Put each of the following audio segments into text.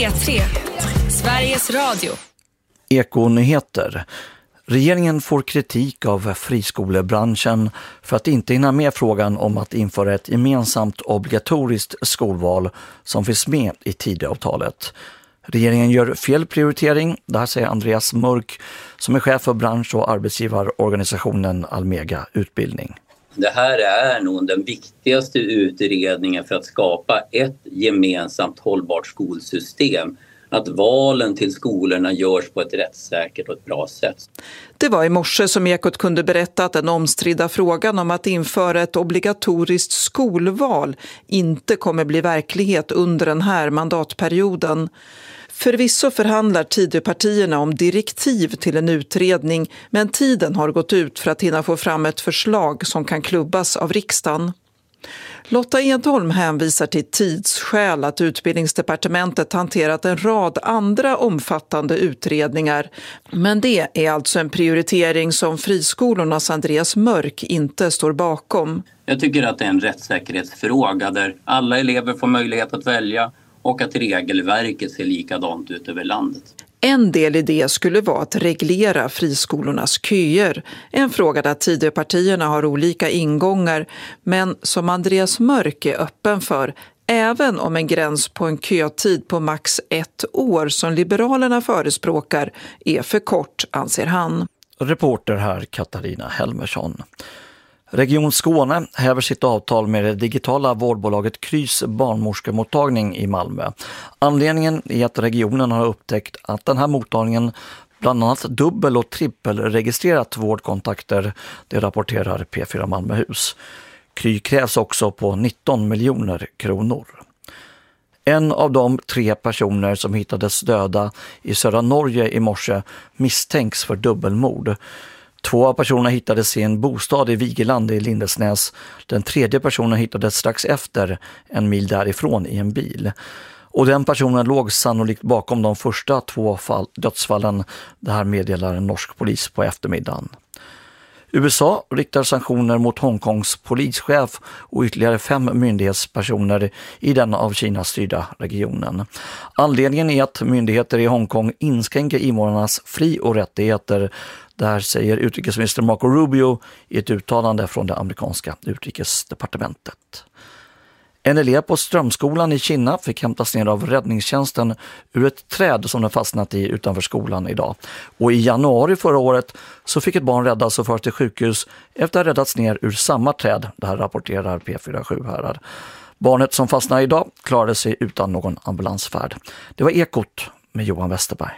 P3, Sveriges Radio. Ekonyheter. Regeringen får kritik av friskolebranschen för att inte hinna med frågan om att införa ett gemensamt obligatoriskt skolval som finns med i Tidöavtalet. Regeringen gör fel prioritering, det här säger Andreas Mörk som är chef för bransch- och arbetsgivarorganisationen Almega Utbildning. Det här är nog den viktigaste utredningen för att skapa ett gemensamt hållbart skolsystem. Att valen till skolorna görs på ett rättssäkert och ett bra sätt. Det var i morse som Ekot kunde berätta att den omstridda frågan om att införa ett obligatoriskt skolval inte kommer bli verklighet under den här mandatperioden. Förvisso förhandlar Tidöpartierna om direktiv till en utredning, men tiden har gått ut för att hinna få fram ett förslag som kan klubbas av riksdagen. Lotta Edholm hänvisar till tidsskäl att Utbildningsdepartementet hanterat en rad andra omfattande utredningar. Men det är alltså en prioritering som friskolornas Andreas Mörk inte står bakom. Jag tycker att det är en rättssäkerhetsfråga där alla elever får möjlighet att välja och att regelverket ser likadant ut över landet. En del i det skulle vara att reglera friskolornas köer. En fråga där Tidöpartierna har olika ingångar, men som Andreas Mörk är öppen för, även om en gräns på en kötid på max 1 år som Liberalerna förespråkar är för kort, anser han. Reporter här Katarina Helmersson. Region Skåne häver sitt avtal med det digitala vårdbolaget Krys barnmorskemottagning i Malmö. Anledningen är att regionen har upptäckt att den här mottagningen bland annat dubbel- och trippelregistrerat vårdkontakter, det rapporterar P4 Malmöhus. Kry krävs också på 19 miljoner kronor. En av de 3 personer som hittades döda i södra Norge i morse misstänks för dubbelmord. 2 av personerna hittades i en bostad i Vigeland i Lindesnäs. Den 3:e personen hittades strax efter, en mil därifrån, i en bil. Och den personen låg sannolikt bakom de första 2 dödsfallen. Det här meddelar en norsk polis på eftermiddagen. USA riktar sanktioner mot Hongkongs polischef och ytterligare 5 myndighetspersoner i den av Kina styrda regionen. Anledningen är att myndigheter i Hongkong inskränker invånarnas fri- och rättigheter. Där säger utrikesminister Marco Rubio i ett uttalande från det amerikanska utrikesdepartementet. En elev på Strömskolan i Kina fick hämtas ner av räddningstjänsten ur ett träd som den fastnat i utanför skolan idag. Och i januari förra året så fick ett barn räddas och föras till sjukhus efter att ha räddats ner ur samma träd. Det här rapporterar P47 här. Barnet som fastnade idag klarade sig utan någon ambulansfärd. Det var Ekot med Johan Westerberg.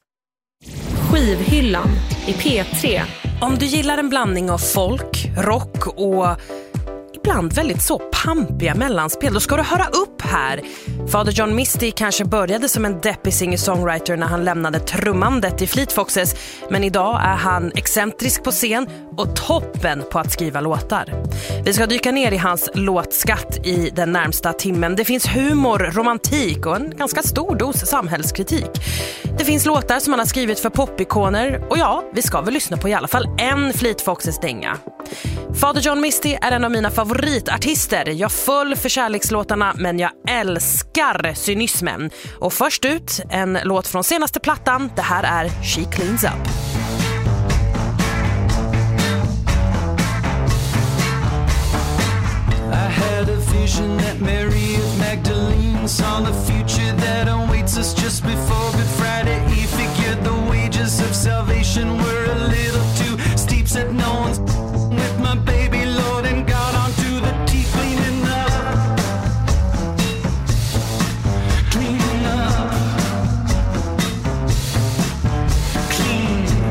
Skivhyllan i P3. Om du gillar en blandning av folk, rock och ibland väldigt så pampiga mellanspel, då ska du höra upp här. Father John Misty kanske började som en deppig singer-songwriter när han lämnade trummandet i Fleet Foxes, men idag är han excentrisk på scen och toppen på att skriva låtar. Vi ska dyka ner i hans låtskatt i den närmsta timmen. Det finns humor, romantik och en ganska stor dos samhällskritik. Det finns låtar som han har skrivit för popikoner och ja, vi ska väl lyssna på i alla fall en Fleet Foxes-dänga. Father John Misty är en av mina favoritartister. Jag föll för kärlekslåtarna, men jag älskar cynismen. Och först ut, en låt från senaste plattan. Det här är She Cleans Up. I had a vision that Mary of Magdalene saw the future that awaits us just before Good Friday. He figured the wages of salvation were a little too steep, said no one's with my baby Lord, and got onto the tea cleaning up. Cleaning up. Clean.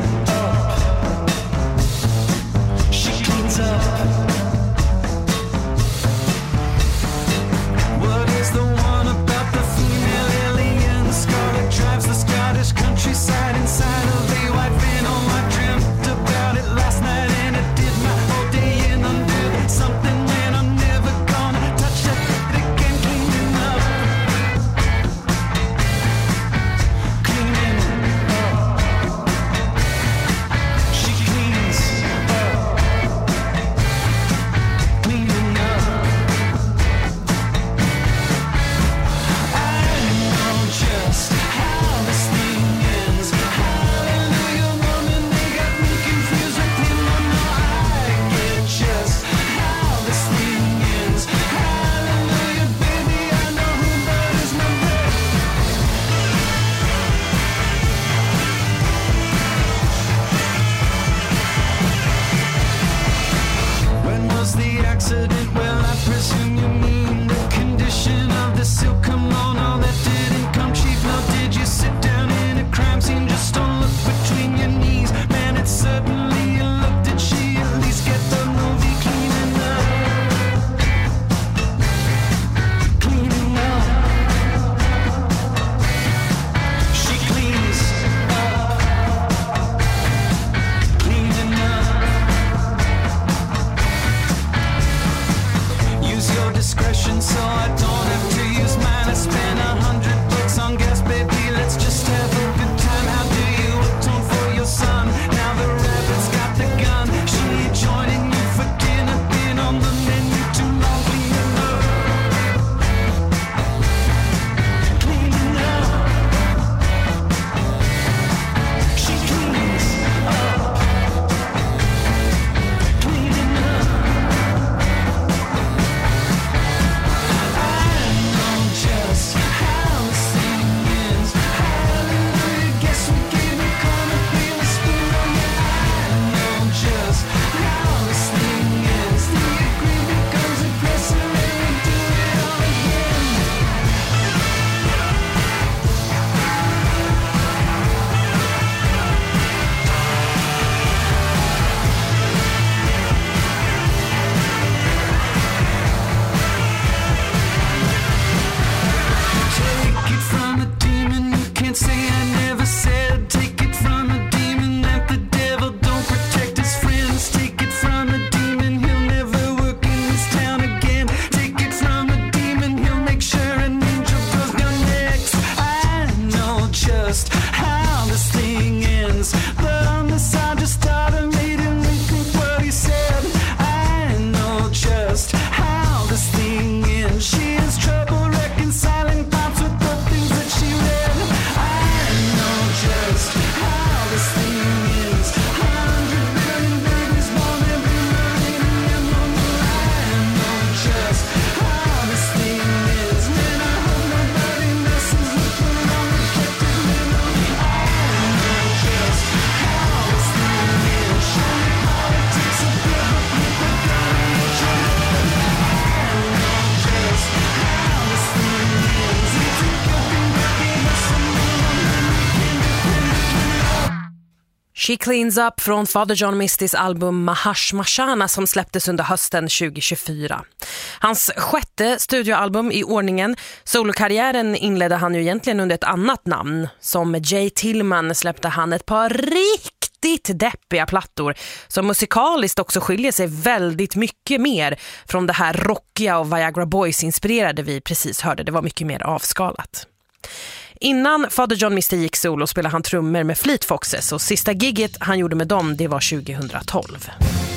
She Cleans Up från Father John Mistys album Mahash Mashana som släpptes under hösten 2024. Hans 6:e studioalbum i ordningen. Solokarriären inledde han ju egentligen under ett annat namn. Som Jay Tillman släppte han ett par riktigt deppiga plattor som musikaliskt också skiljer sig väldigt mycket mer från det här rockiga och Viagra Boys-inspirerade vi precis hörde. Det var mycket mer avskalat. Innan Father John Misty gick solo spelade han trummor med Fleet Foxes och sista gigget han gjorde med dem det var 2012.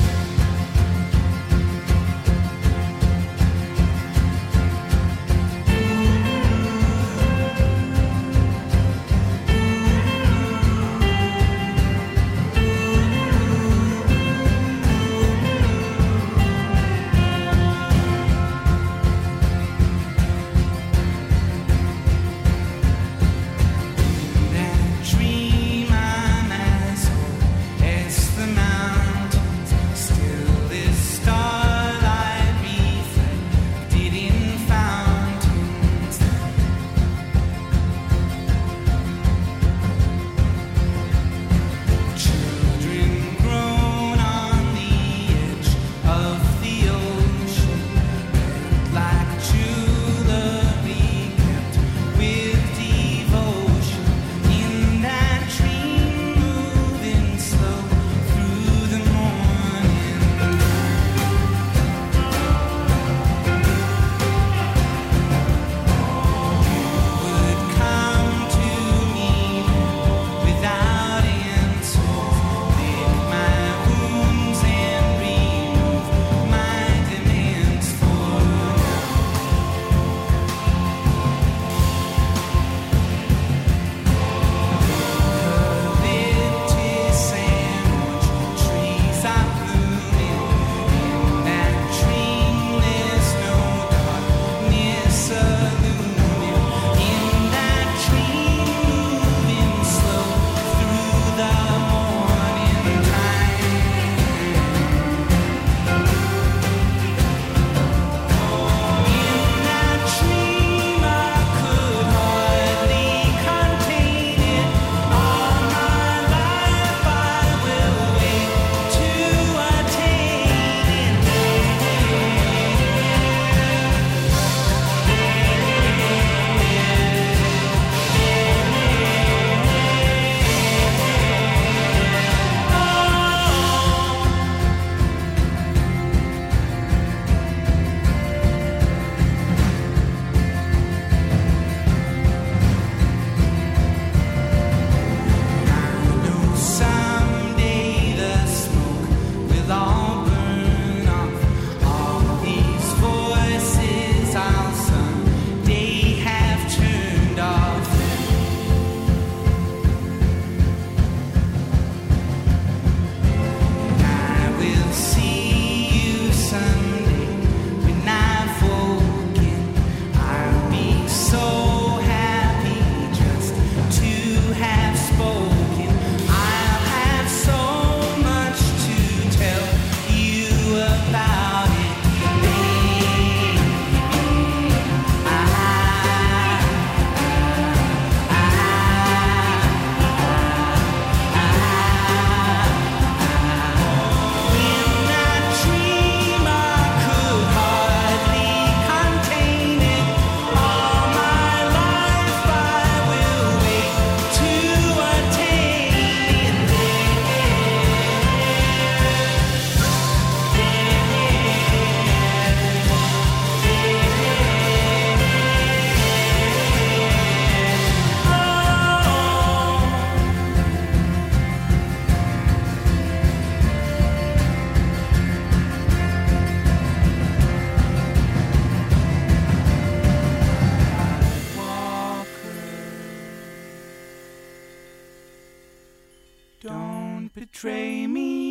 betray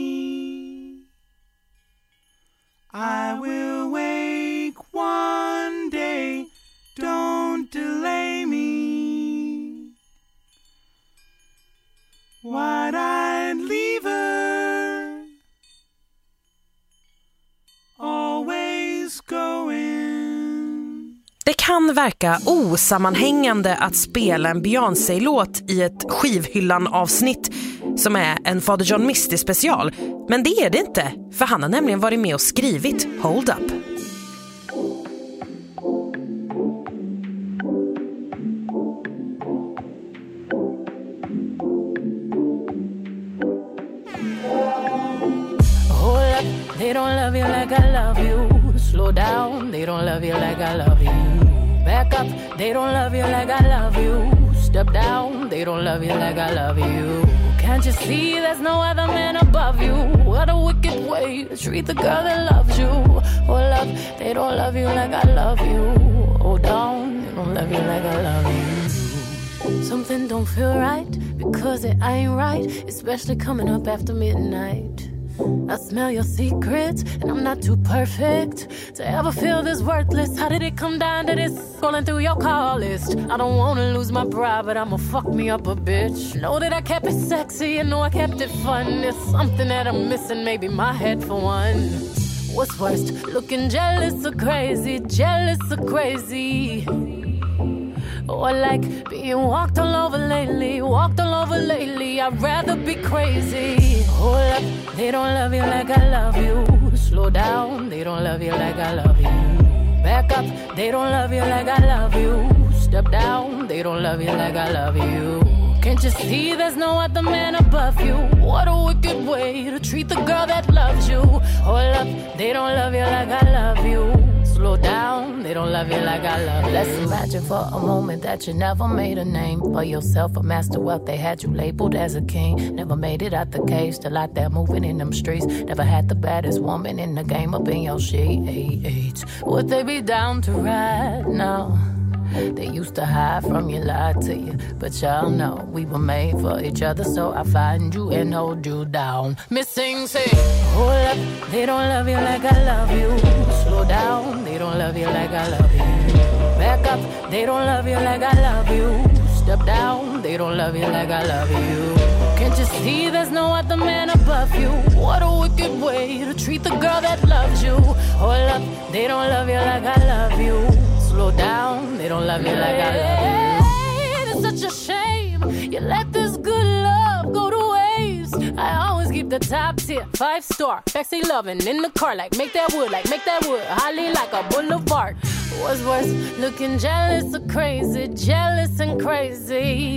me. I will wake one day, don't delay me. Wide-eyed lever, always going. Det kan verka osammanhängande att spela en Beyoncé-låt i ett skivhyllan-avsnitt, som är en Father John Misty special. Men det är det inte, för han har nämligen varit med och skrivit Hold Up. They don't love you like I love you. Slow down, they don't love you like I love you. Back up, they don't love you like I love you. Step down, they don't love you like I love you. Can't you see there's no other man above you? What a wicked way to treat the girl that loves you. Hold up, they don't love you like I love you. Hold down, they don't love you like I love you. Something don't feel right because it ain't right, especially coming up after midnight. I smell your secrets, and I'm not too perfect to ever feel this worthless. How did it come down to this? Scrolling through your call list. I don't wanna lose my pride, but I'ma fuck me up a bitch. Know that I kept it sexy, and know I kept it fun. There's something that I'm missing, maybe my head for one. What's worst, looking jealous or crazy, jealous or crazy? Or like being walked all over lately, walked all over lately. I'd rather be crazy. Hold up, they don't love you like I love you. Slow down, they don't love you like I love you. Back up, they don't love you like I love you. Step down, they don't love you like I love you. Can't you see there's no other man above you? What a wicked way to treat the girl that loves you. Hold up, they don't love you like I love you. Slow down, they don't love you like I love you. Let's imagine for a moment that you never made a name for yourself, a master wealth. They had you labeled as a king. Never made it out the cage, still out there moving in them streets. Never had the baddest woman in the game up in your sheets. Would they be down to ride now? They used to hide from you, lie to you, but y'all know we were made for each other, so I find you and hold you down. Missing say, hold up, they don't love you like I love you. Slow down, they don't love you like I love you. Back up, they don't love you like I love you. Step down, they don't love you like I love you. Can't you see there's no other man above you? What a wicked way to treat the girl that loves you. Hold up, they don't love you like I love you. Slow down, they don't love you like I love you. It's such a shame you let this good love go to waste. I always keep the top tier, 5-star, sexy loving in the car, like make that wood, holly like a boulevard. What's worse, looking jealous or crazy, jealous and crazy.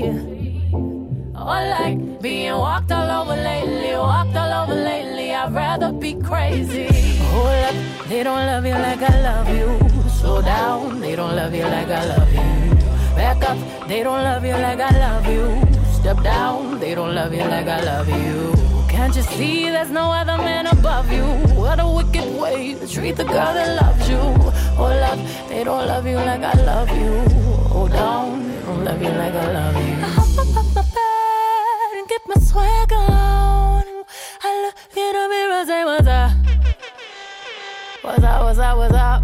Or like being walked all over lately, I'd rather be crazy. Hold up, they don't love you like I love you. Slow down, they don't love you like I love you. Back up, they don't love you like I love you. Step down, they don't love you like I love you. Can't you see there's no other man above you? What a wicked way to treat the girl that loves you. Hold up, they don't love you like I love you. Hold down, they don't love you like I love you. I hop up my bed and get my swag on. I look in the mirror, say what's up? What's up, what's up, what's up?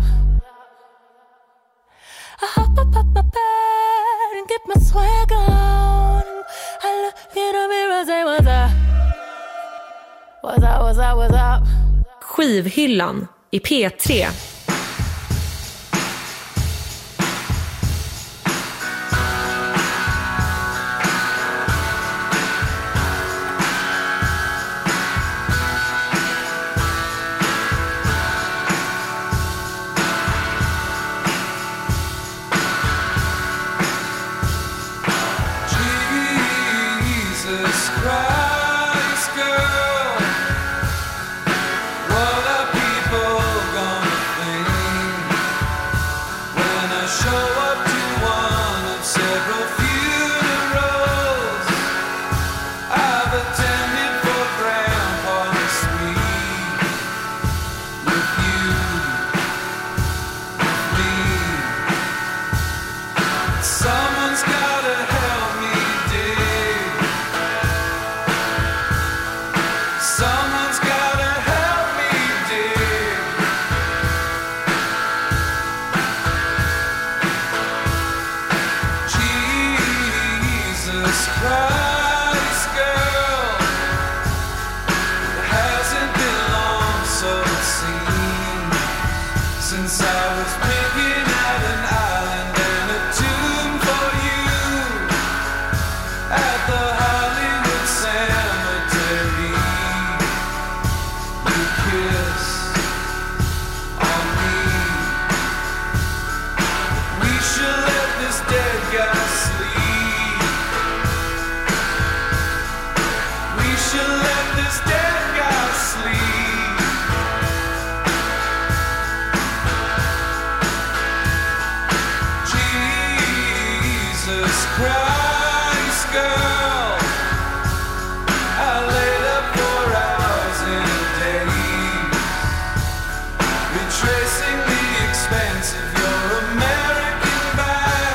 I hop up my bed and get my swag on. I look in the mirror, say what's up? What's up, what's up, what's up? Skivhyllan i P3. Christ, girl, what are people gonna think? Christ, girl, I laid up for hours and days, retracing the expanse of your American back,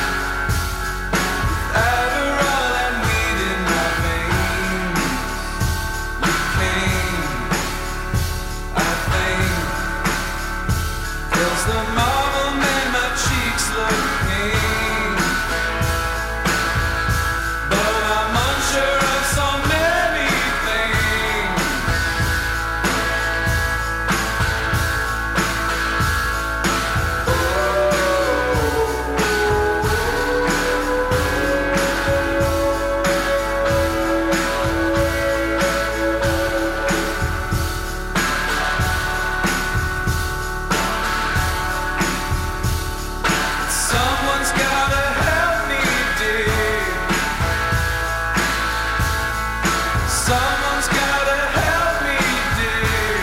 with Adderall and weed in my veins. You came, I think, 'cause the marble made my cheeks look pink. But I'm unsure of so many things. Someone's gotta help me, dear. Someone's gotta help me, dear.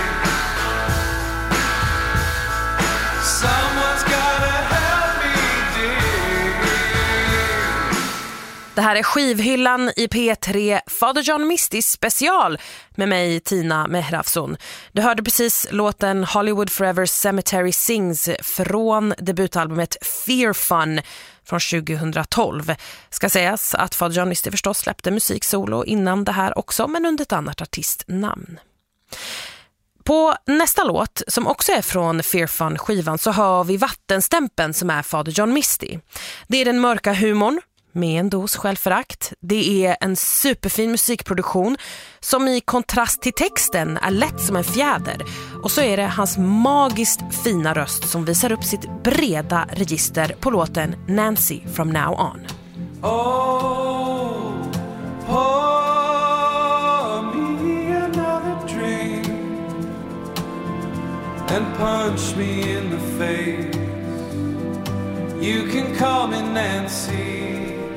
Someone's gotta help me, dear. Det här är skivhyllan i P3, Father John Misty special med mig, Tina Mehravson. Du hörde precis låten Hollywood Forever Cemetery Sings från debutalbumet Fear Fun från 2012. Ska sägas att Father John Misty förstås släppte musiksolo innan det här också, men under ett annat artistnamn. På nästa låt, som också är från Fear Fun-skivan, så hör vi vattenstämpen som är Father John Misty. Det är den mörka humorn med en dos självförakt. Det är en superfin musikproduktion som i kontrast till texten är lätt som en fjäder. Och så är det hans magiskt fina röst som visar upp sitt breda register på låten Nancy from Now On. Oh, pour me another drink and punch me in the face. You can call me Nancy.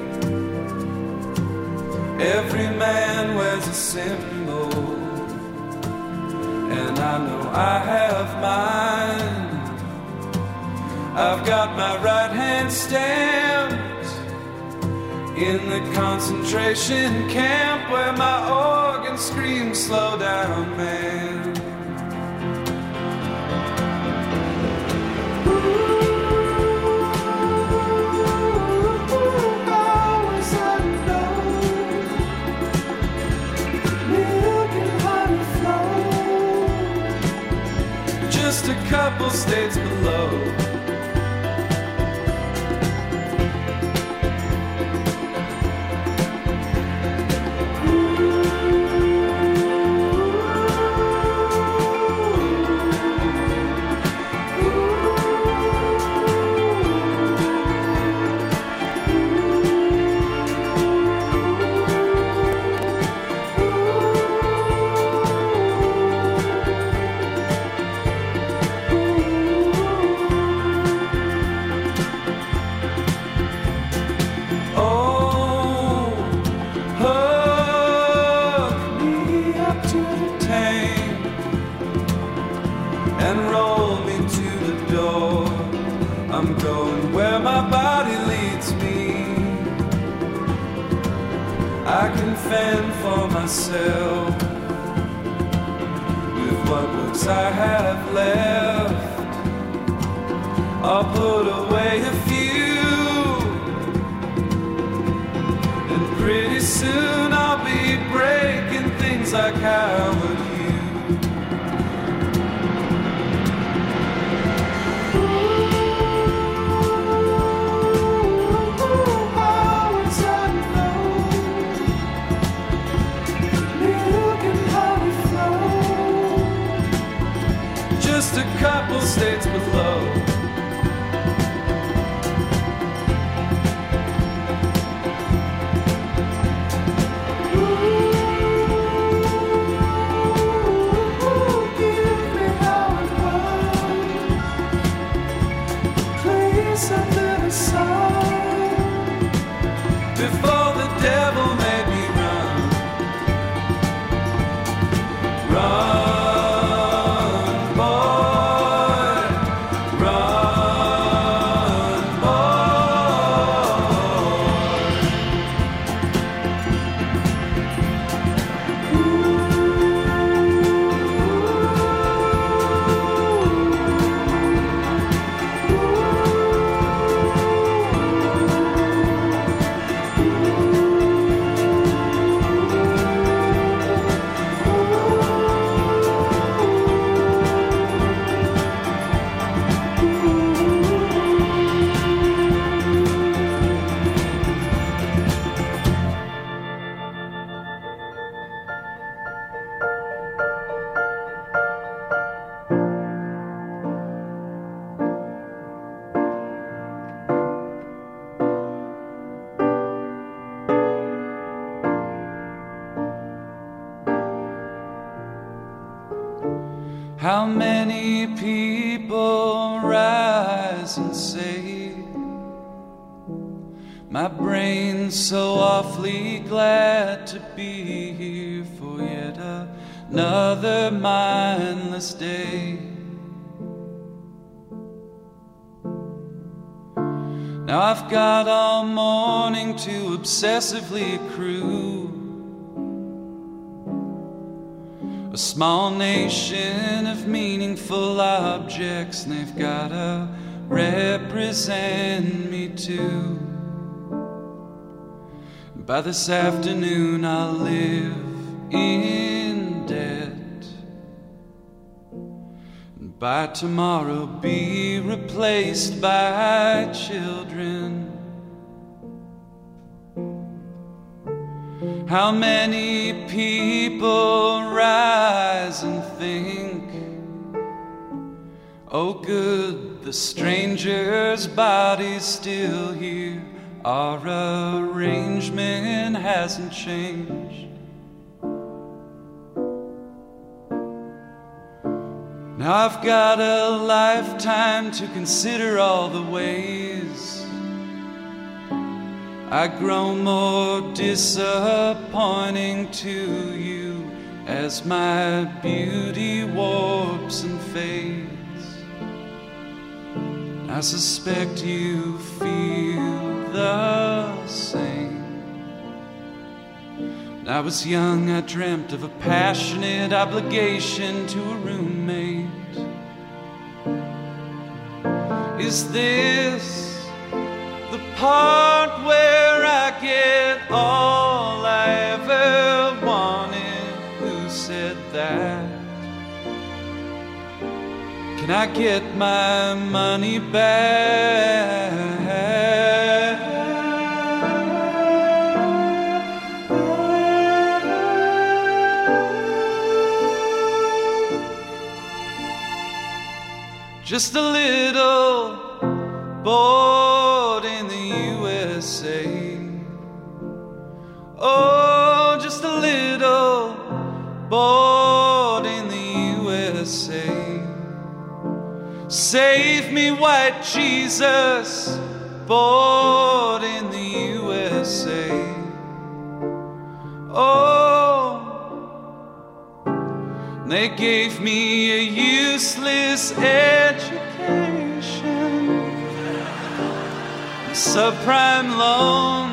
Every man wears a symbol, and I know I have mine. I've got my right hand stamped in the concentration camp where my organ screams, slow down, man. Just a couple states below. I can fend for myself with what looks I have left. I'll put away a few, and pretty soon I'll be breaking things like how would you? Just a couple states below. Give me how it was. Please under the sun. Before the devil made me run. Run. How many people rise and say, my brain's so awfully glad to be here for yet another mindless day. Now I've got all morning to obsessively accrue a small nation of meaningful objects, and they've gotta represent me too. By this afternoon I'll live in debt, and by tomorrow be replaced by children. How many people rise and think, oh good, the stranger's body's still here, our arrangement hasn't changed. Now I've got a lifetime to consider all the ways I grow more disappointing to you as my beauty warps and fades. I suspect you feel the same. When I was young, I dreamt of a passionate obligation to a roommate. Is this the part where I get all I ever wanted? Who said that? Can I get my money back? Just a little bored in the USA. Oh, just a little bored in the USA. Save me, white Jesus, bored in the USA. Oh, they gave me a useless education, subprime loan,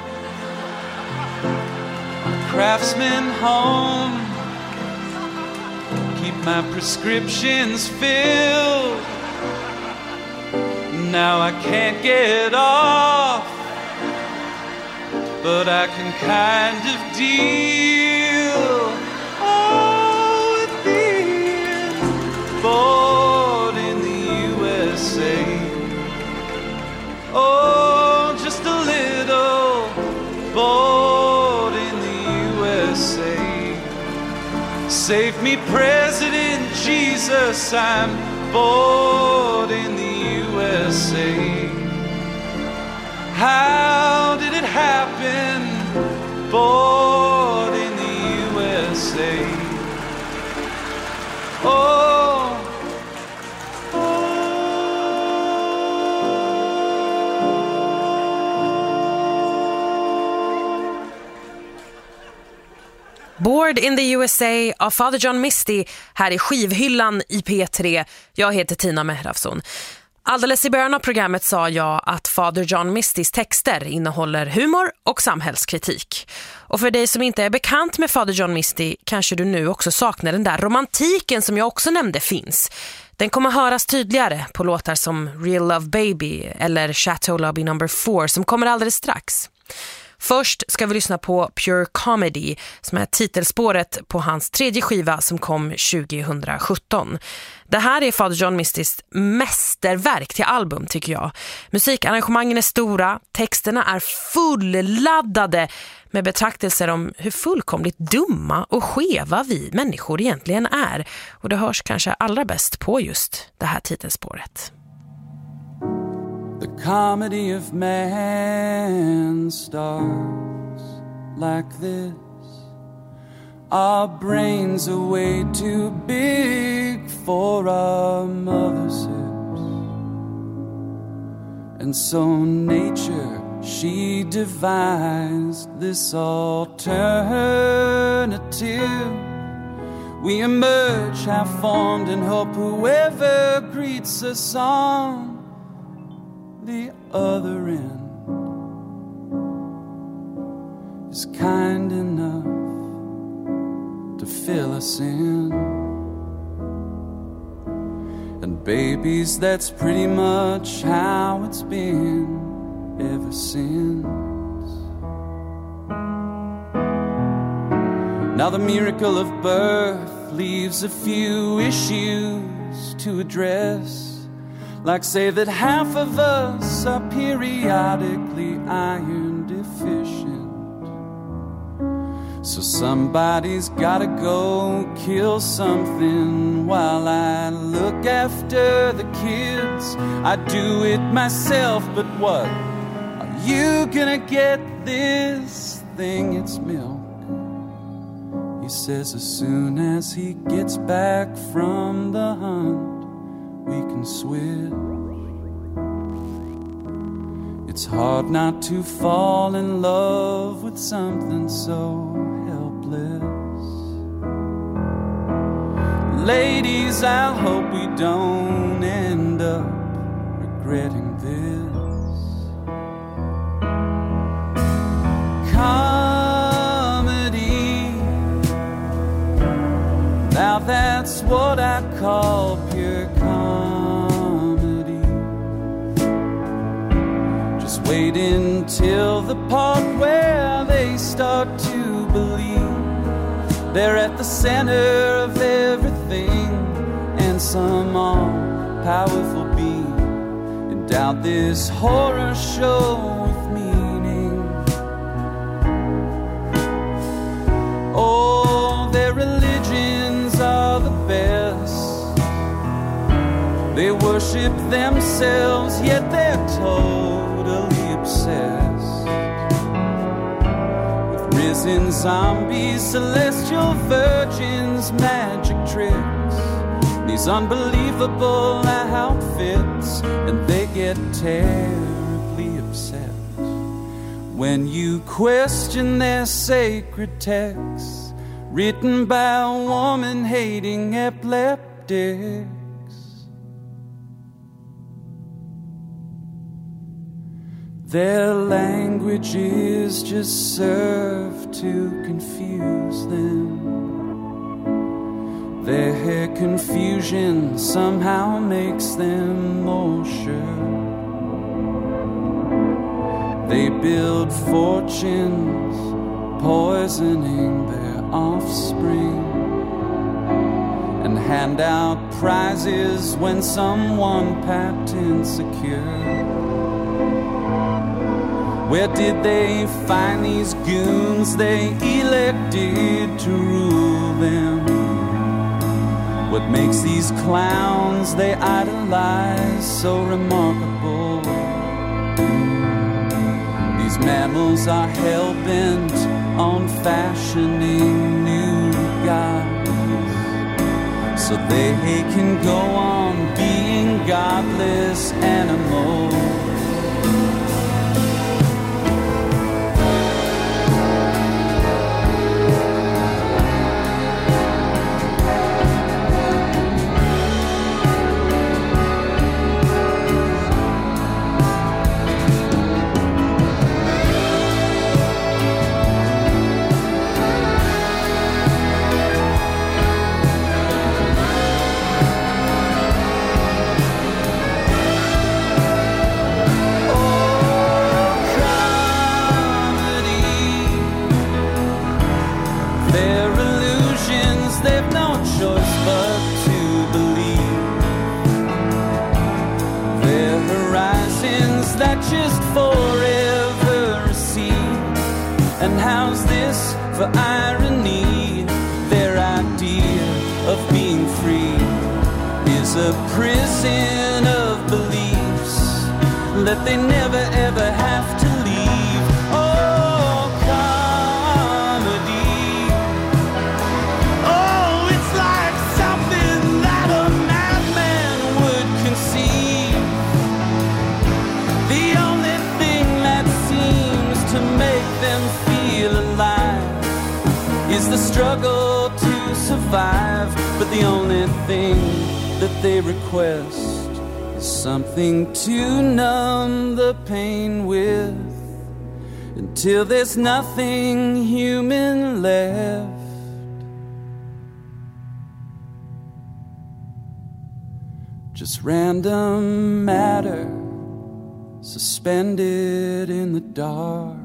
craftsman home, keep my prescriptions filled. Now I can't get off, but I can kind of deal with being bored in the USA. Oh, just a little bored in the USA. Save me, President Jesus, I'm bored in the USA. How did it happen? Bored in the USA. Oh, Bored in the USA av Father John Misty här i skivhyllan i P3. Jag heter Tina Mehrafson. Alldeles i början av programmet sa jag att Father John Mistys texter innehåller humor och samhällskritik. Och för dig som inte är bekant med Father John Misty kanske du nu också saknar den där romantiken som jag också nämnde finns. Den kommer höras tydligare på låtar som Real Love Baby eller Chateau Lobby No. 4 som kommer alldeles strax. Först ska vi lyssna på Pure Comedy som är titelspåret på hans tredje skiva som kom 2017. Det här är Father John Mistys mästerverk till album tycker jag. Musikarrangemangen är stora, texterna är fulladdade med betraktelser om hur fullkomligt dumma och skeva vi människor egentligen är. Och det hörs kanske allra bäst på just det här titelspåret. The comedy of man starts like this. Our brains are way too big for our mother's hips. And so nature, she devised this alternative. We emerge half-formed and hope whoever greets us on the other end is kind enough to fill us in. And babies, that's pretty much how it's been ever since. Now the miracle of birth leaves a few issues to address, like say that half of us are periodically iron deficient. So somebody's gotta go kill something while I look after the kids. I do it myself, but what? Are you gonna get this thing? It's milk. He says as soon as he gets back from the hunt, we can switch. It's hard not to fall in love with something so helpless. Ladies, I hope we don't end up regretting this. Comedy, now that's what I call pure comedy. Just wait until the part where they start to believe they're at the center of everything, and some all-powerful being endowed this horror show with meaning. Oh, their religions are the best. They worship themselves, yet they're totally obsessed with risen zombies, celestial virgins, magic tricks, these unbelievable outfits, and they get terribly upset when you question their sacred texts written by woman-hating epileptics. Their languages just serve to confuse them. Their confusion somehow makes them more sure. They build fortunes, poisoning their offspring, and hand out prizes when someone patent secure. Where did they find these goons they elected to rule them? What makes these clowns they idolize so remarkable? These mammals are hell-bent on fashioning new gods, so they can go on being godless animals. For irony, their idea of being free is a prison of beliefs that they never ever have to leave. Oh, comedy, struggle to survive, but the only thing that they request is something to numb the pain with, until there's nothing human left. Just random matter suspended in the dark.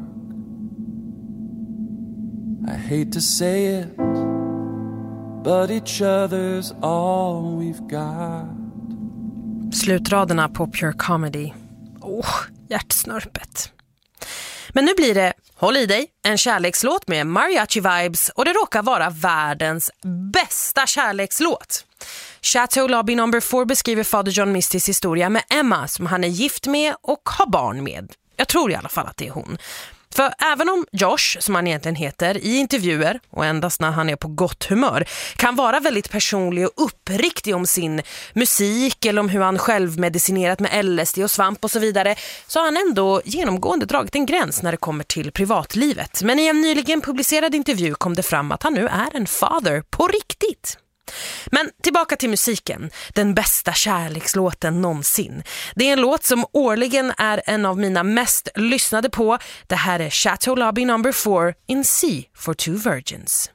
I hate to say it, but each other's all we've got. Slutraderna på Pure Comedy. Hjärtsnörpet. Men nu blir det, håll i dig, en kärlekslåt med mariachi-vibes, och det råkar vara världens bästa kärlekslåt. Chateau Lobby No. 4 beskriver Father John Mistys historia med Emma, som han är gift med och har barn med. Jag tror i alla fall att det är hon. För även om Josh, som han egentligen heter, i intervjuer och endast när han är på gott humör, kan vara väldigt personlig och uppriktig om sin musik eller om hur han själv medicinerat med LSD och svamp och så vidare, så har han ändå genomgående dragit en gräns när det kommer till privatlivet. Men i en nyligen publicerad intervju kom det fram att han nu är en father på riktigt. Men tillbaka till musiken, den bästa kärlekslåten någonsin. Det är en låt som årligen är en av mina mest lyssnade på. Det här är Chateau Lobby No. 4 in C for Two Virgins.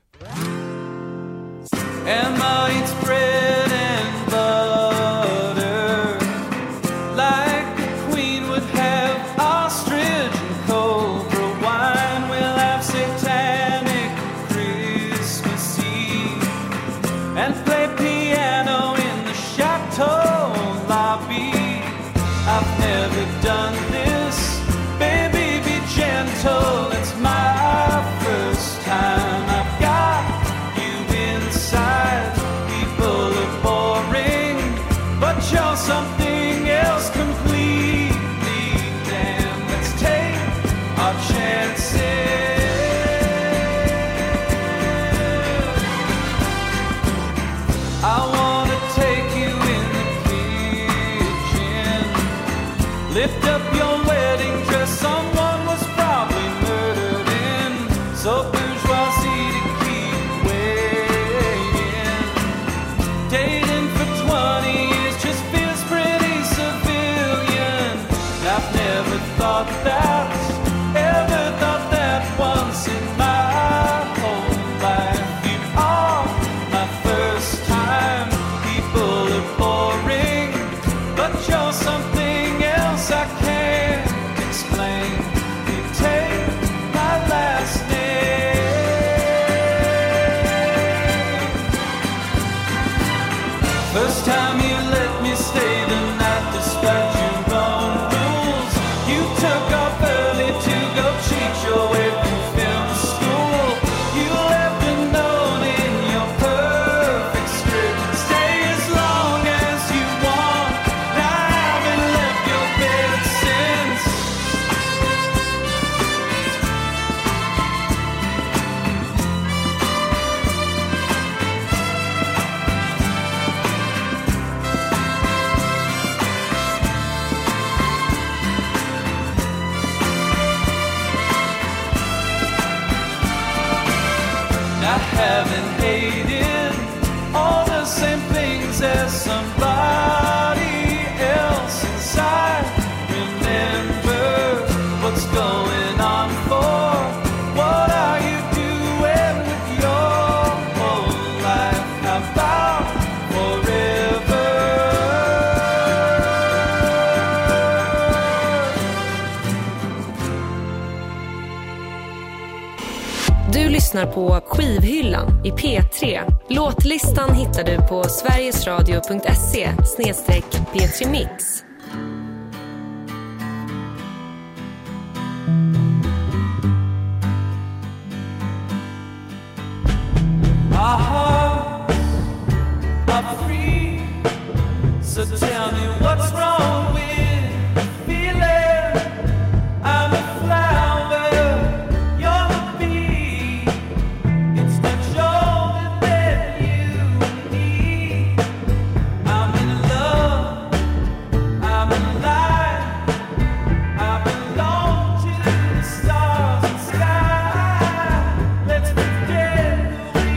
Emma eats bread and butter like the queen would have ostrich and cobra wine. We'll have satanic Christmas Eve and play piano in the chateau lobby. I've never done this, baby, be gentle, it's my first time. I've got you inside, people are boring, but you're something else completely. Damn, let's take our chances. I wanna take you in the kitchen, lift up your wedding dress, someone was probably murdered in, so bourgeoisie to keep waiting. Dating for 20 years just feels pretty civilian. I've never thought that, ever thought that once in my whole life. You are my first time, people are boring, but you're something else I can't explain. You take my last name. First time you let me stay the night despite your own rules. You took off early to go cheat your way through film school. You left a note in your perfect script. Stay as long as you want. I haven't left your bed since. I haven't hated all the same things as somebody else inside. Remember what's going on for. What are you doing with your whole life? How about forever? Du lyssnar på Skivhyllan i P3. Låtlistan hittar du på sverigesradio.se/P3mix. Our hearts are free, so tell me what's wrong with feeling. I'm a flower, you're a bee. It's the joy that you need. I'm in love, I'm alive, I belong to the stars and sky. Let's forget who we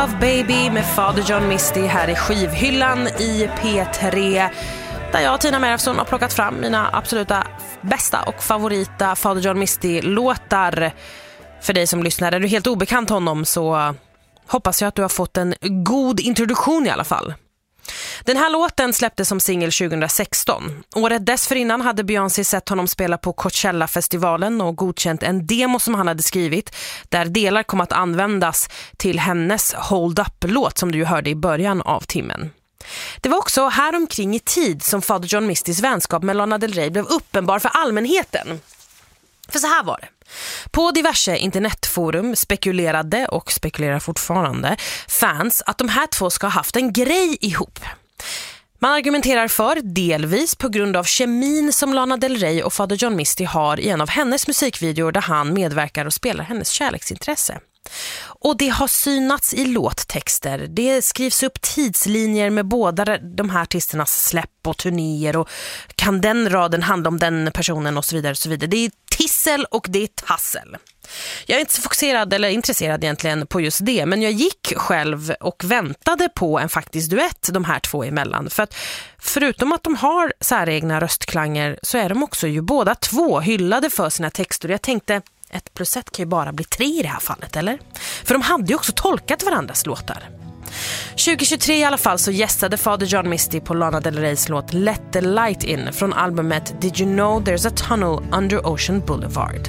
Love Baby med Father John Misty här i skivhyllan i P3, där jag och Tina Merafsson har plockat fram mina absoluta bästa och favorita Father John Misty-låtar. För dig som lyssnar, är du helt obekant honom så hoppas jag att du har fått en god introduktion i alla fall. Den här låten släpptes som singel 2016. Året dessförinnan hade Beyoncé sett honom spela på Coachella-festivalen och godkänt en demo som han hade skrivit, där delar kom att användas till hennes Hold Up-låt som du ju hörde i början av timmen. Det var också här omkring i tid som Father John Mistys vänskap med Lana Del Rey blev uppenbar för allmänheten. För så här var det. På diverse internetforum spekulerade och spekulerar fortfarande fans att de här två ska ha haft en grej ihop. Man argumenterar för, delvis på grund av kemin som Lana Del Rey och Father John Misty har i en av hennes musikvideor där han medverkar och spelar hennes kärleksintresse. Och det har synats i låttexter. Det skrivs upp tidslinjer med båda de här artisternas släpp och turnéer, och kan den raden handla om den personen och så vidare och så vidare. Det är tissel och det är tassel. Jag är inte så fokuserad eller intresserad egentligen på just det, men jag gick själv och väntade på en faktisk duett de här två emellan. För att förutom att de har säregna röstklanger så är de också ju båda två hyllade för sina texter. Jag tänkte, 1 + 1 kan ju bara bli 3 i det här fallet, eller? För de hade ju också tolkat varandras låtar. 2023 i alla fall så gästade Father John Misty på Lana Del Reys låt Let the Light In från albumet Did You Know There's a Tunnel Under Ocean Boulevard.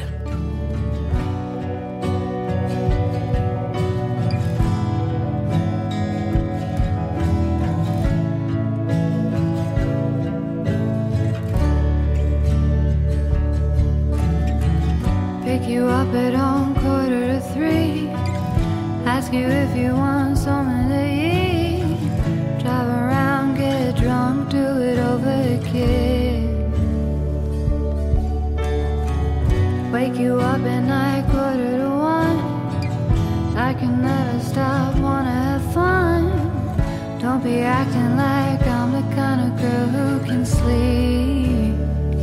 Pick you up at home 2:45. Ask you if you want something to eat. Drive around, get drunk, do it over again. Wake you up at night 1:45. I can never stop, wanna have fun. Don't be acting like I'm the kind of girl who can sleep.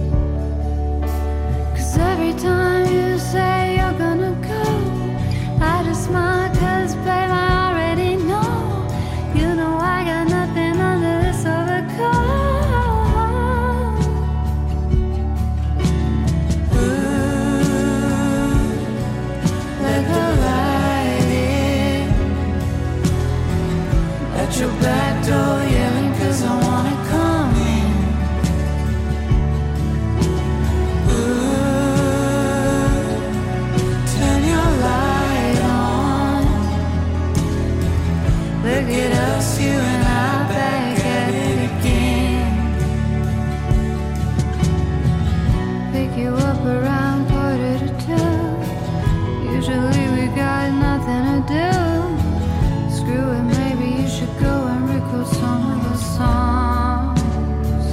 'Cause every time you say you're gonna go, I just smile 'cause babe I already know. You know I got nothing under this overcoat. Ooh, let the light in. Let your back door yelling 'cause I wanna come in. Look at us, you and I, back at it again. Pick you up around 1:45. Usually we got nothing to do. Screw it, maybe you should go and record some of the songs.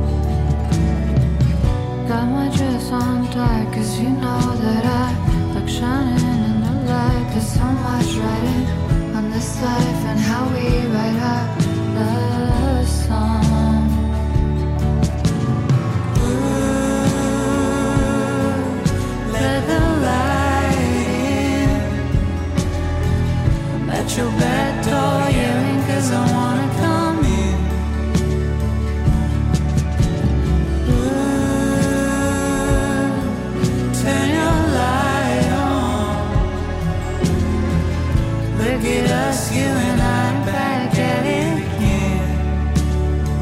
Got my dress on tight 'cause you know that I like shining in the light. There's so much writing on this life and how we write our love song. Ooh, let the light in. Let your back door yelling 'cause I wanna come in. Ooh, turn your light on. Look at us, you and I, back at it again.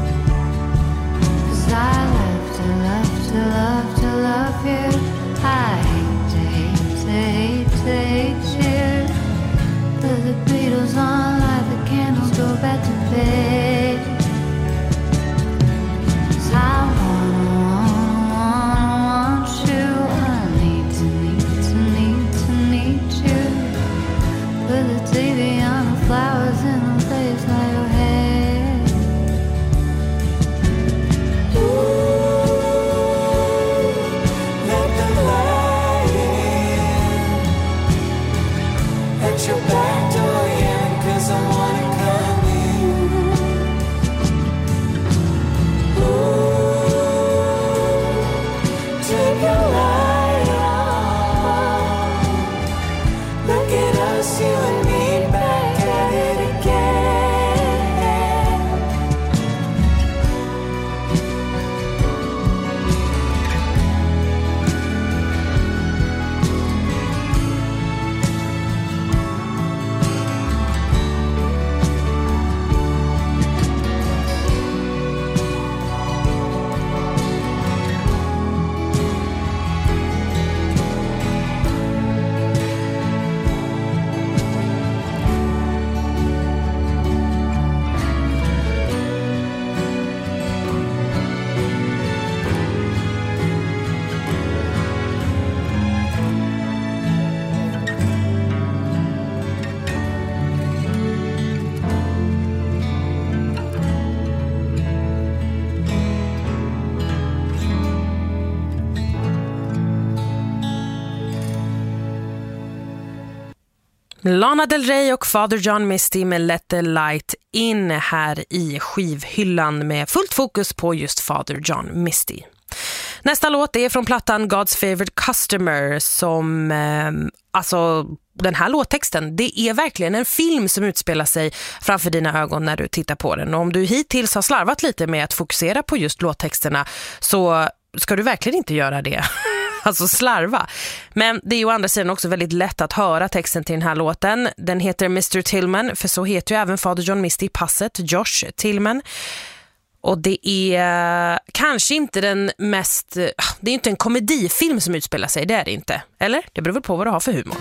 Lana Del Rey och Father John Misty med Let the Light In här i skivhyllan med fullt fokus på just Father John Misty. Nästa låt är från plattan God's Favorite Customer som, den här låttexten, det är verkligen en film som utspelar sig framför dina ögon när du tittar på den. Och om du hittills har slarvat lite med att fokusera på just låttexterna så ska du verkligen inte göra det. Alltså slarva. Men det är ju å andra sidan också väldigt lätt att höra texten till den här låten. Den heter Mr. Tillman, för så heter ju även Father John Misty i passet, Josh Tillman. Och det är kanske inte den mest... Det är inte en komedifilm som utspelar sig, det är det inte. Eller? Det beror väl på vad du har för humor.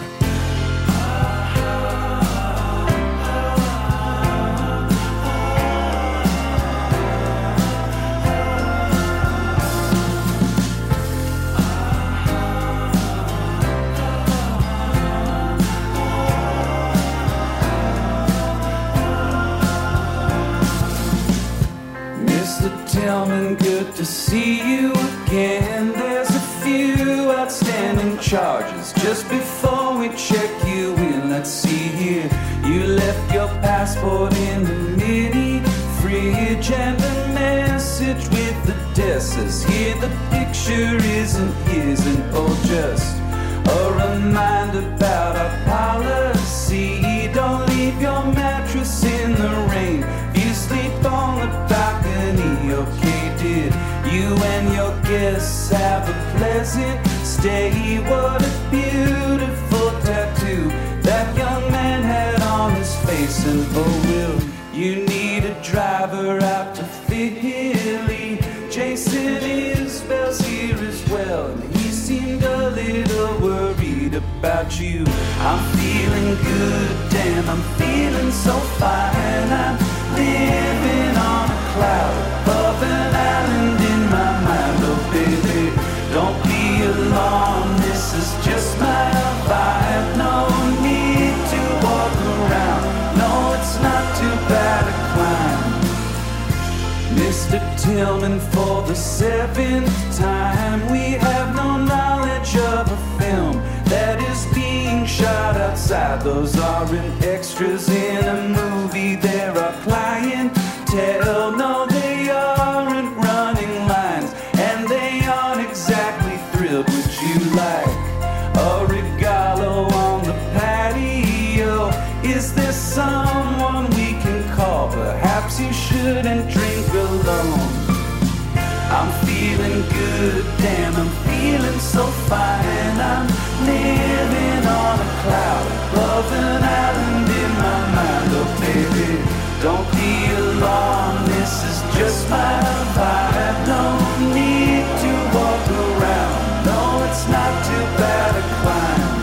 Tillman, good to see you again. There's a few outstanding charges. Just before we check you in, let's see here. You left your passport in the mini fridge and a message with the desk says here the picture isn't his, and oh, just a reminder about our policy. Don't leave your mattress in the rain. You sleep on the balcony, okay, did you and your guests have a pleasant stay? What a beautiful tattoo that young man had on his face. And oh, will you need a driver out to Philly? Jason Isbell's here as well, and he seemed a little worried about you. I'm feeling good, damn, I'm feeling so fine. I'm living on a cloud above an island in my mind. Oh baby, don't be alarmed, this is just my vibe. No need to walk around, no, it's not too bad a climb. Mr. Tillman, for the 7th time, we have no knowledge of a film that is being shot outside. Those aren't extras in a movie, there are clientele. No, they aren't running lines, and they aren't exactly thrilled. Would you like a regalo on the patio? Is there someone we can call? Perhaps you shouldn't drink alone. I'm feeling good, damn, I'm feeling so fine. I'm living on a cloud above an island in my mind. Oh baby, don't be alarmed, this is just my vibe. No need to walk around, no, it's not too bad a climb.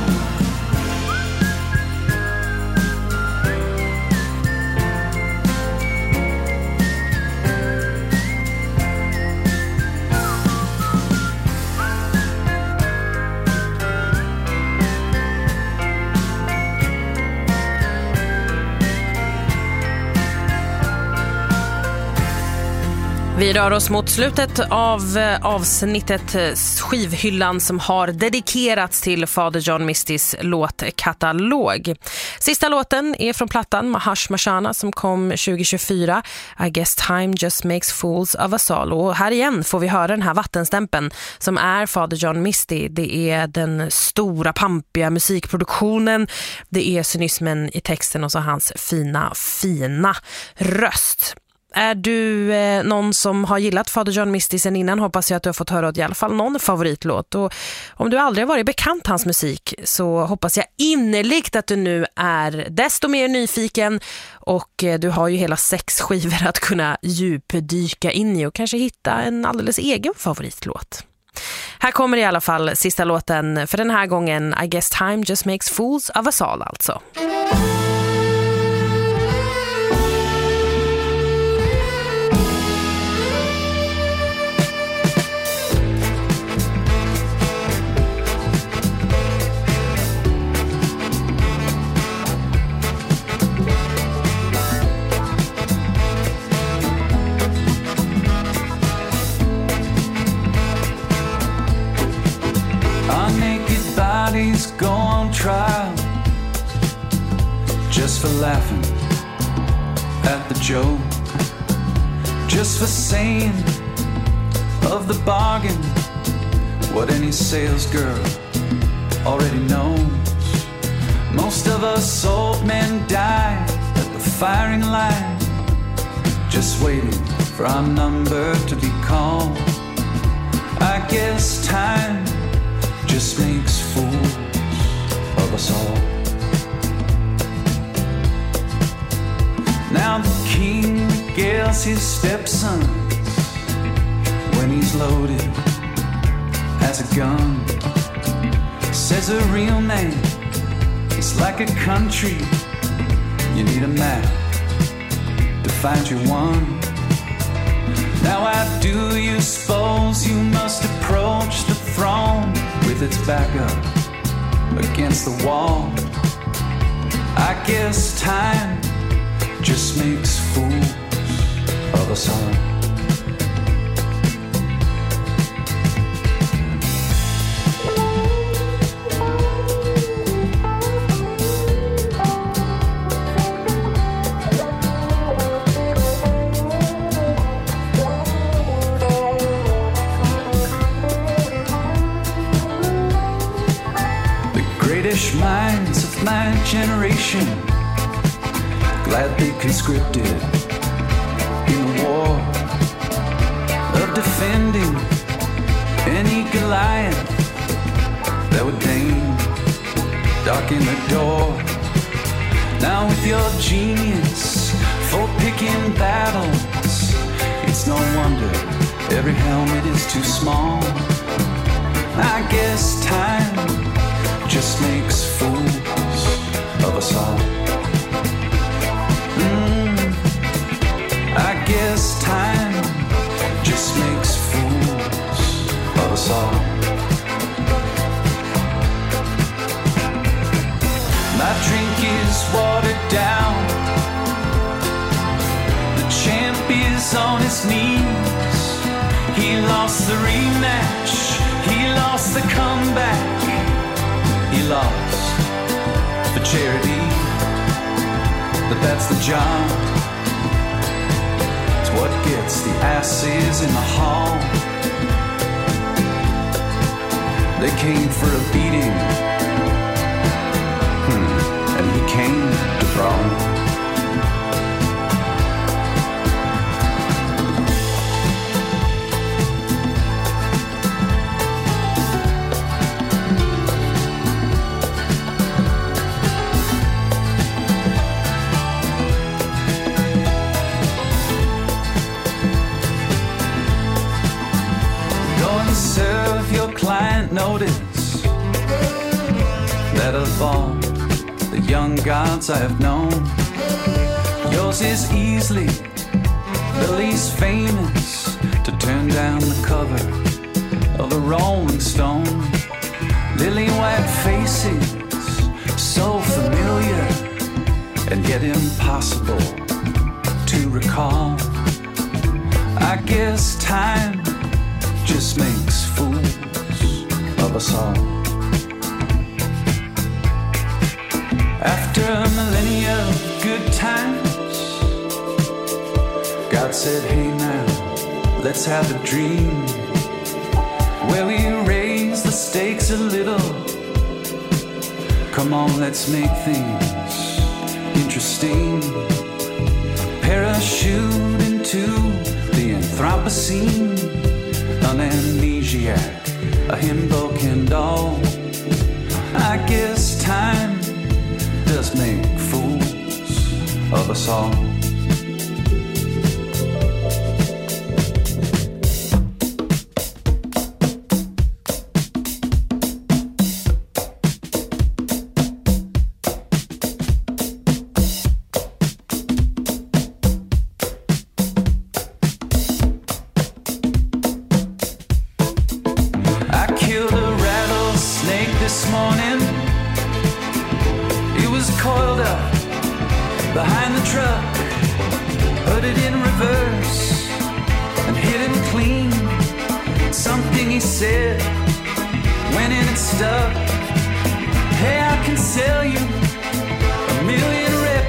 Vi rör oss mot slutet av avsnittet skivhyllan som har dedikerats till Father John Mistys låtkatalog. Sista låten är från plattan Mahash Mashana som kom 2024. I guess time just makes fools of us all. Och här igen får vi höra den här vattenstämpen som är Father John Misty. Det är den stora pampiga musikproduktionen. Det är cynismen i texten och så hans fina röst. Är du någon som har gillat Father John Misty sen innan, hoppas jag att du har fått höra i alla fall någon favoritlåt. Och om du aldrig har varit bekant hans musik så hoppas jag innerligt att du nu är desto mer nyfiken, och du har ju hela 6 skivor att kunna djupdyka in i och kanske hitta en alldeles egen favoritlåt. Här kommer i alla fall sista låten för den här gången, I guess time just makes fools of us all alltså. Bodies go on trial. just for laughing at the joke, just for saying of the bargain what any sales girl already knows. Most of us old men die at the firing line, just waiting for our number to be called. I guess time just makes fools of us all. Now the king regales his stepson when he's loaded as a gun. Says a real man is like a country, you need a map to find your one. Now I do you suppose you must approach the throne with its back up against the wall. I guess time just makes fools of us all. Minds of my generation gladly conscripted in the war of defending any Goliath that would deign darken the door. Now with your genius for picking battles, it's no wonder every helmet is too small. I guess time just makes fools of us all. I guess time just makes fools of us all. My drink is watered down, the champ is on his knees. He lost the rematch, he lost the comeback. He lost for charity, but that's the job. It's what gets the asses in the hall. They came for a beating, and he came to brawl. Client notice that of all the young gods I have known, yours is easily the least famous to turn down the cover of a Rolling Stone. Lily white faces, so familiar and yet impossible to recall. I guess time just makes fools of us all. After a millennia of good times, God said, hey now, let's have a dream where we raise the stakes a little. Come on, let's make things interesting. Parachute into the Anthropocene, an amnesiac, a himbo Kendall. I guess time does make fools of us all. Hey, I can sell you a million red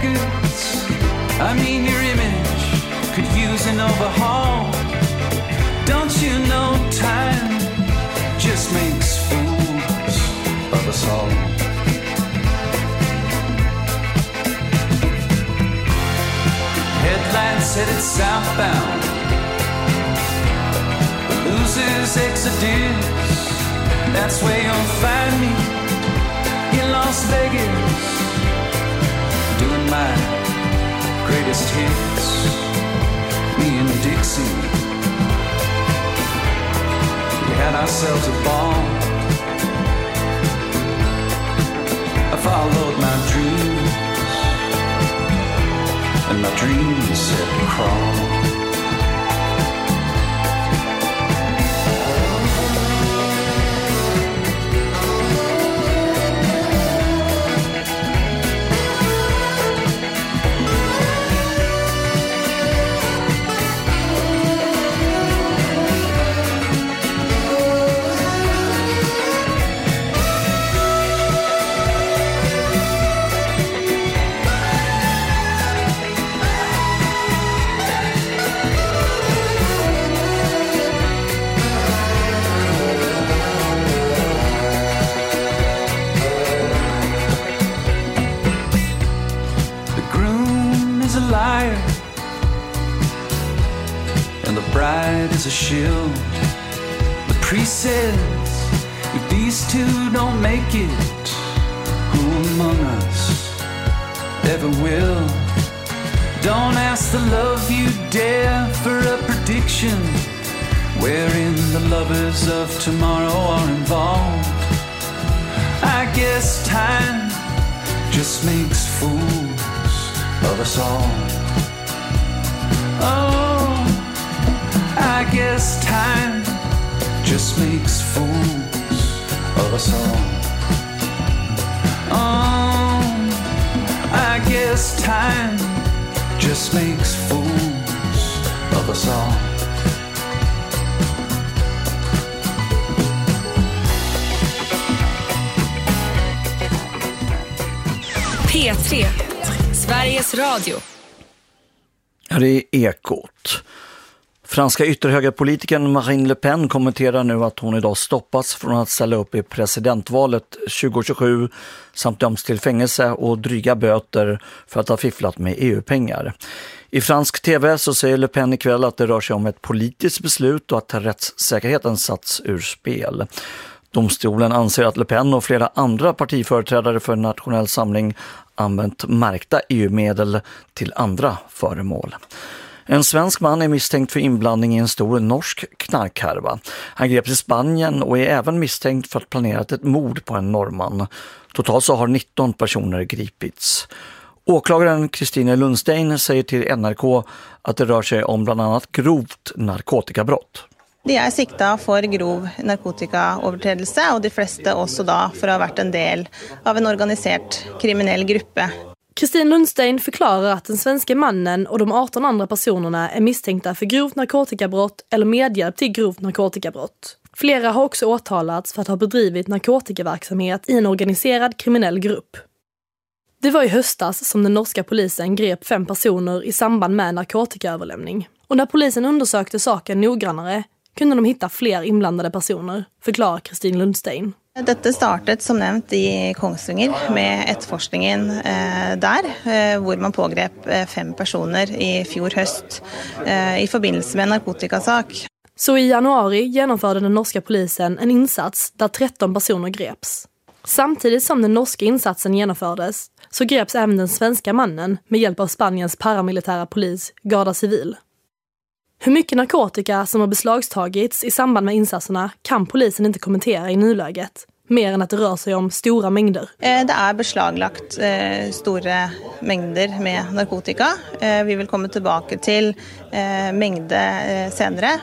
overhaul. Don't you know time just makes fools of us all? Headlights headed southbound, the losers exodus. That's where you'll find me in Las Vegas, doing my greatest hits. Me and Dixie, we had ourselves a ball. I followed my dreams, and my dreams said crawl. Is a shield. The priest says, if these two don't make it, who among us ever will? Don't ask the love you dare for a prediction wherein the lovers of tomorrow are involved. I guess time just makes fools of us all. Oh, I guess time just makes fools of us all. Oh, I guess time just makes fools of us all. P3, Sveriges Radio. Här är Ekot. Franska ytterhögerpolitikern Marine Le Pen kommenterar nu att hon idag stoppats från att ställa upp i presidentvalet 2027 samt döms till fängelse och dryga böter för att ha fifflat med EU-pengar. I fransk tv så säger Le Pen ikväll att det rör sig om ett politiskt beslut och att rättssäkerheten satts ur spel. Domstolen anser att Le Pen och flera andra partiföreträdare för Nationell samling använt märkta EU-medel till andra föremål. En svensk man är misstänkt för inblandning i en stor norsk knarkhärva. Han greps i Spanien och är även misstänkt för att planerat ett mord på en norrman. Totalt så har 19 personer gripits. Åklagaren Kristine Lundstein säger till NRK att det rör sig om bland annat grovt narkotikabrott. De är sikta för grov narkotikaöverträdelse och de flesta också då för att ha varit en del av en organiserad kriminell grupp. Kristine Lundstein förklarar att den svenska mannen och de 18 andra personerna är misstänkta för grovt narkotikabrott eller medhjälp till grovt narkotikabrott. Flera har också åtalats för att ha bedrivit narkotikaverksamhet i en organiserad kriminell grupp. Det var i höstas som den norska polisen grep 5 personer i samband med narkotikaöverlämning. Och när polisen undersökte saken noggrannare kunde de hitta fler inblandade personer, förklarar Kristine Lundstein. Detta startade som nämnt i Kongsvinger med efterforskningen där, hvor man pågrep 5 personer i fjol höst i förbindelse med en narkotikasak. Så i januari genomförde den norska polisen en insats där 13 personer greps. Samtidigt som den norska insatsen genomfördes så greps även den svenska mannen med hjälp av Spaniens paramilitära polis Guardia Civil. Hur mycket narkotika som har beslagstagits i samband med insatserna kan polisen inte kommentera i nuläget, mer än att det rör sig om stora mängder. Det är beslaglagt stora mängder med narkotika. Vi vill komma tillbaka till mängder senare.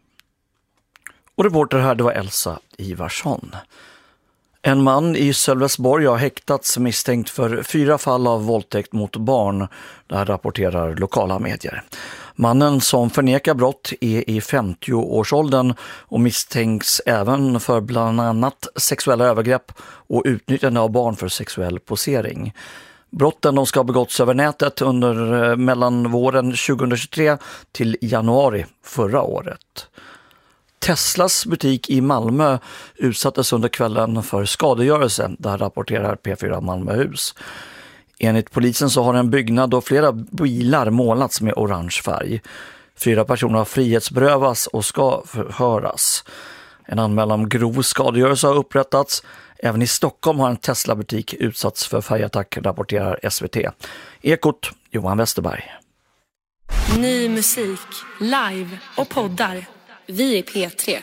Och reporter här, det var Elsa Ivarsson. En man i Sölvesborg har häktats misstänkt för 4 fall av våldtäkt mot barn. Det här rapporterar lokala medier. Mannen som förnekar brott är i 50-årsåldern och misstänks även för bland annat sexuella övergrepp och utnyttjande av barn för sexuell posering. Brotten de ska ha begåtts över nätet under mellan våren 2023 till januari förra året. Teslas butik i Malmö utsattes under kvällen för skadegörelse, där rapporterar P4 Malmöhus. Enligt polisen så har en byggnad och flera bilar målats med orange färg. 4 personer har frihetsberövats och ska förhöras. En anmälan om grov skadegörelse har upprättats. Även i Stockholm har en Tesla-butik utsatts för färgattack, rapporterar SVT. Ekot, Johan Westerberg. Ny musik, live och poddar. Vi är P3.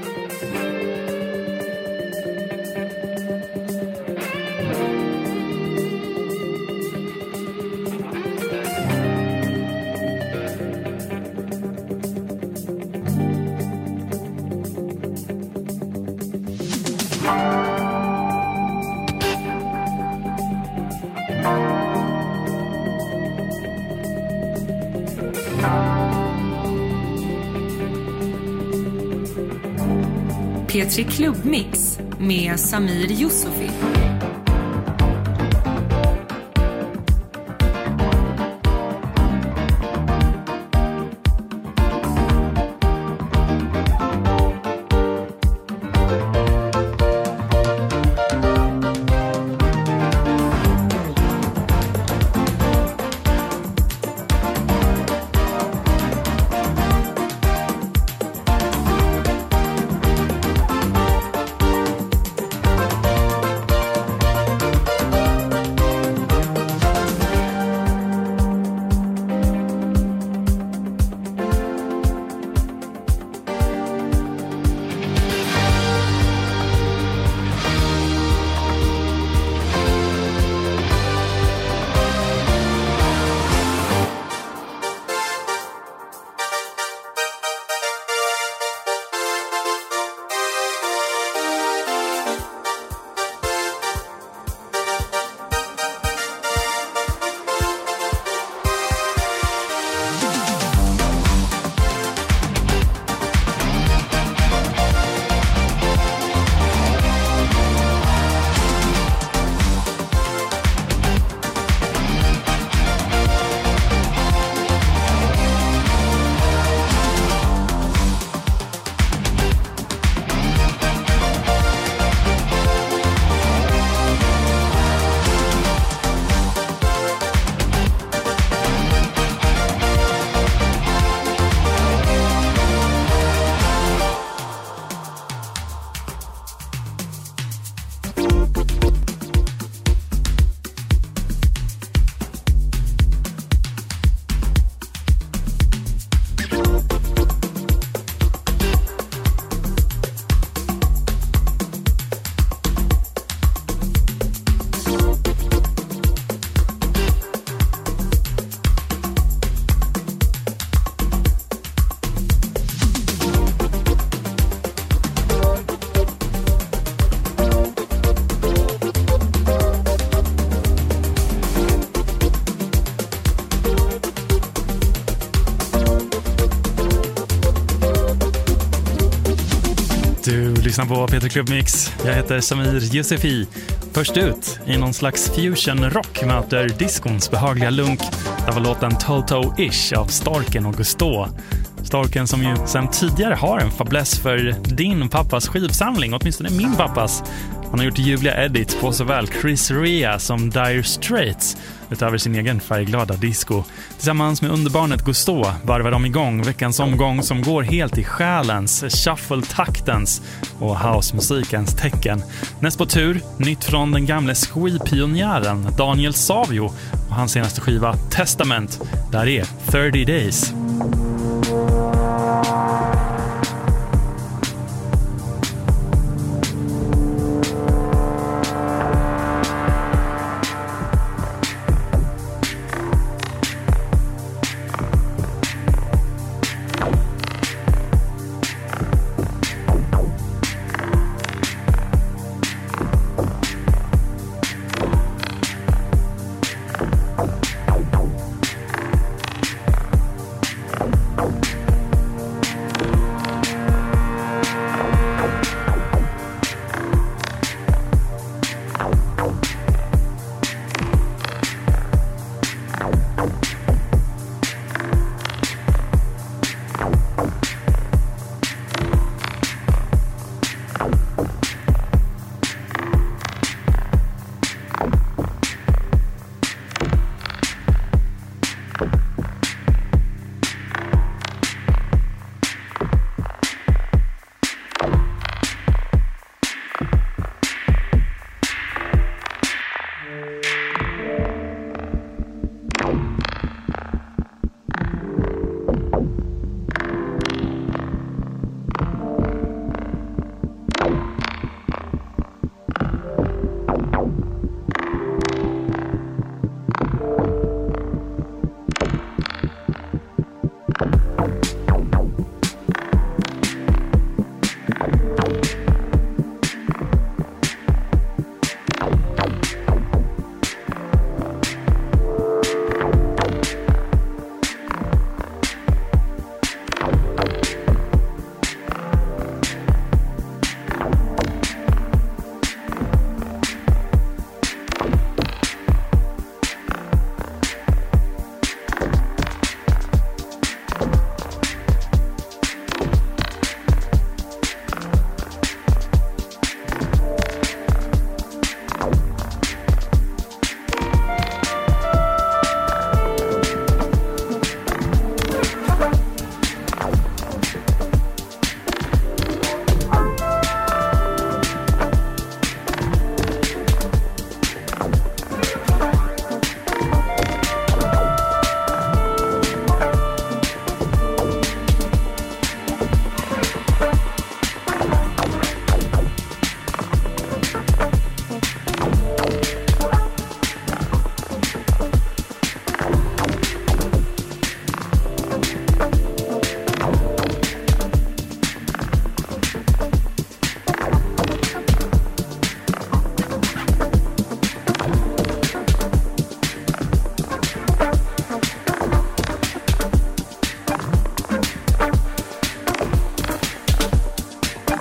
P3 Klubbmix med Samir Yusufi. Du lyssnar på P3 Klubbmix. Jag heter Samir Yusufi. Först ut i någon slags fusion-rock möter diskons behagliga lunk. Det var låten Toto-ish av Starken och Gusto. Starken som ju sedan tidigare har en fäbless för din pappas skivsamling, åtminstone min pappas. Han har gjort ljuvliga edits på såväl Chris Rea som Dire Straits utöver sin egen färgglada disco. Tillsammans med underbarnet Gusto varvar de igång veckans omgång som går helt i själens, shuffle-taktens och housemusikens tecken. Näst på tur, nytt från den gamle squee-pionjären Daniel Savio och hans senaste skiva Testament. Där är 30 Days.